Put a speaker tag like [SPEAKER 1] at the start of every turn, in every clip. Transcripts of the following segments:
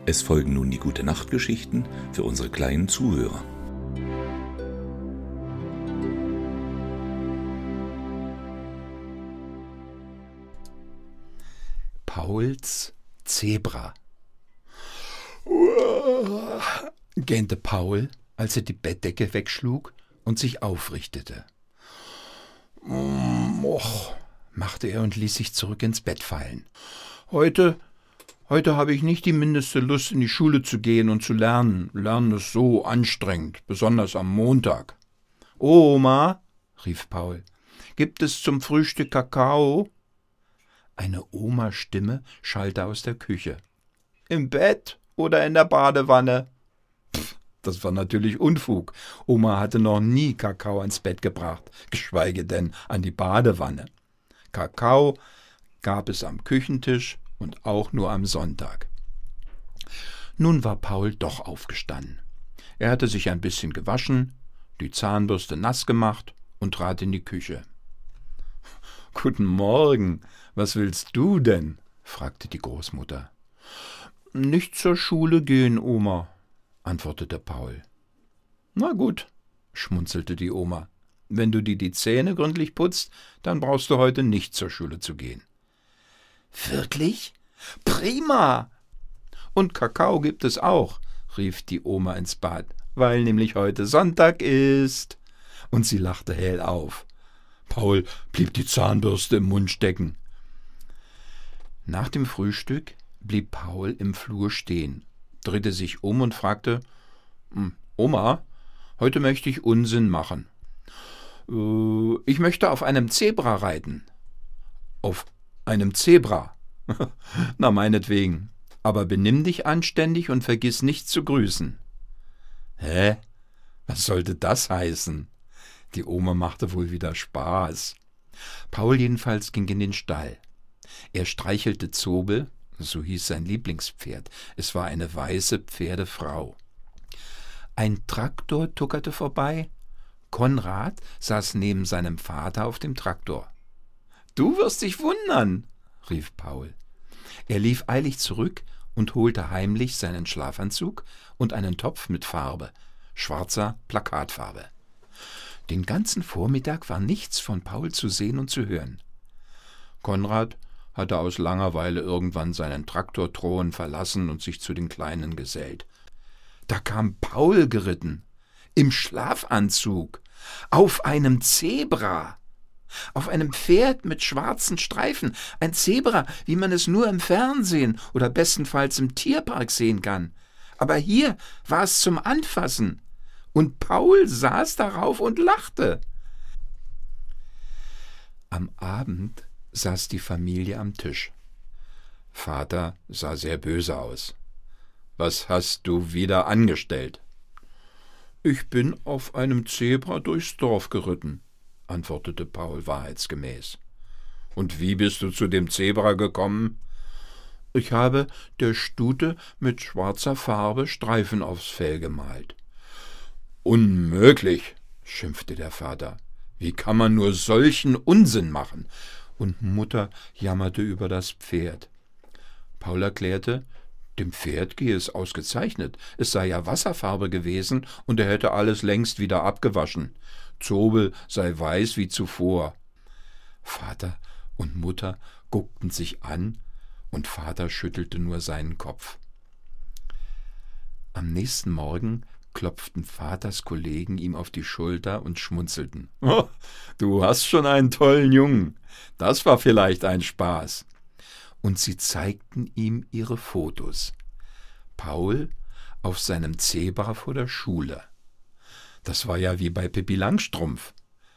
[SPEAKER 1] Es folgen nun die Gute-Nacht-Geschichten für unsere kleinen Zuhörer.
[SPEAKER 2] Pauls Zebra. Gähnte Paul, als er die Bettdecke wegschlug und sich aufrichtete. Machte er und ließ sich zurück ins Bett fallen. Heute habe ich nicht die mindeste Lust, in die Schule zu gehen und zu lernen. Lernen ist so anstrengend, besonders am Montag. »Oma«, rief Paul, »gibt es zum Frühstück Kakao?« Eine Oma-Stimme schallte aus der Küche. »Im Bett oder in der Badewanne?« Das war natürlich Unfug. Oma hatte noch nie Kakao ans Bett gebracht, geschweige denn an die Badewanne. Kakao gab es am Küchentisch und auch nur am Sonntag. Nun war Paul doch aufgestanden. Er hatte sich ein bisschen gewaschen, die Zahnbürste nass gemacht und trat in die Küche. »Guten Morgen, was willst du denn?« fragte die Großmutter. »Nicht zur Schule gehen, Oma«, antwortete Paul. »Na gut«, schmunzelte die Oma, »wenn du dir die Zähne gründlich putzt, dann brauchst du heute nicht zur Schule zu gehen.« »Wirklich? Prima!« »Und Kakao gibt es auch«, rief die Oma ins Bad, »weil nämlich heute Sonntag ist.« Und sie lachte hell auf. Paul blieb die Zahnbürste im Mund stecken. Nach dem Frühstück blieb Paul im Flur stehen, drehte sich um und fragte, »Oma, heute möchte ich Unsinn machen.« »Ich möchte auf einem Zebra reiten.« »Auf einem Zebra? Na, meinetwegen. Aber benimm dich anständig und vergiss nicht zu grüßen.« »Hä? Was sollte das heißen?« Die Oma machte wohl wieder Spaß. Paul jedenfalls ging in den Stall. Er streichelte Zobel, so hieß sein Lieblingspferd. Es war eine weiße Pferdefrau. Ein Traktor tuckerte vorbei. Konrad saß neben seinem Vater auf dem Traktor. »Du wirst dich wundern«, rief Paul. Er lief eilig zurück und holte heimlich seinen Schlafanzug und einen Topf mit Farbe, schwarzer Plakatfarbe. Den ganzen Vormittag war nichts von Paul zu sehen und zu hören. Konrad hatte aus Langeweile irgendwann seinen Traktorthron verlassen und sich zu den Kleinen gesellt. Da kam Paul geritten, im Schlafanzug, auf einem Zebra, auf einem Pferd mit schwarzen Streifen, ein Zebra, wie man es nur im Fernsehen oder bestenfalls im Tierpark sehen kann. Aber hier war es zum Anfassen. Und Paul saß darauf und lachte. Am Abend saß die Familie am Tisch. Vater sah sehr böse aus. »Was hast du wieder angestellt?« »Ich bin auf einem Zebra durchs Dorf geritten«, antwortete Paul wahrheitsgemäß. »Und wie bist du zu dem Zebra gekommen?« »Ich habe der Stute mit schwarzer Farbe Streifen aufs Fell gemalt.« »Unmöglich«, schimpfte der Vater. »Wie kann man nur solchen Unsinn machen?« Und Mutter jammerte über das Pferd. Paul erklärte, dem Pferd gehe es ausgezeichnet. Es sei ja Wasserfarbe gewesen und er hätte alles längst wieder abgewaschen. Zobel sei weiß wie zuvor. Vater und Mutter guckten sich an und Vater schüttelte nur seinen Kopf. Am nächsten Morgen klopften Vaters Kollegen ihm auf die Schulter und schmunzelten. »Oh, du hast schon einen tollen Jungen. Das war vielleicht ein Spaß.« Und sie zeigten ihm ihre Fotos. Paul auf seinem Zebra vor der Schule. Das war ja wie bei Pippi Langstrumpf.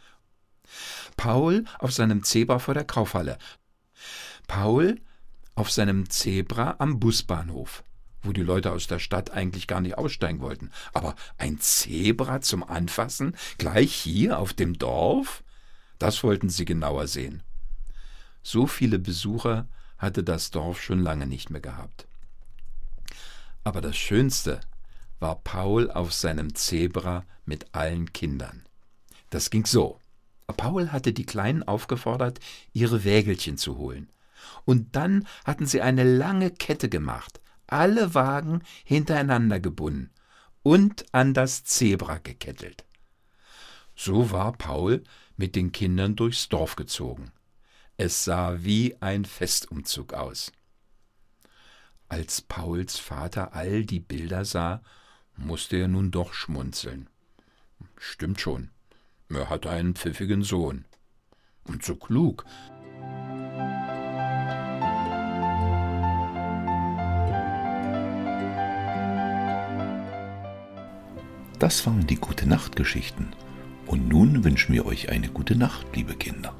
[SPEAKER 2] Paul auf seinem Zebra vor der Kaufhalle. Paul auf seinem Zebra am Busbahnhof, wo die Leute aus der Stadt eigentlich gar nicht aussteigen wollten. Aber ein Zebra zum Anfassen, gleich hier auf dem Dorf? Das wollten sie genauer sehen. So viele Besucher hatte das Dorf schon lange nicht mehr gehabt. Aber das Schönste war Paul auf seinem Zebra mit allen Kindern. Das ging so. Paul hatte die Kleinen aufgefordert, ihre Wägelchen zu holen. Und dann hatten sie eine lange Kette gemacht, alle Wagen hintereinander gebunden und an das Zebra gekettelt. So war Paul mit den Kindern durchs Dorf gezogen. Es sah wie ein Festumzug aus. Als Pauls Vater all die Bilder sah, musste er nun doch schmunzeln. Stimmt schon, er hat einen pfiffigen Sohn. Und so klug.
[SPEAKER 1] Das waren die Gute-Nacht-Geschichten. Und nun wünschen wir euch eine gute Nacht, liebe Kinder.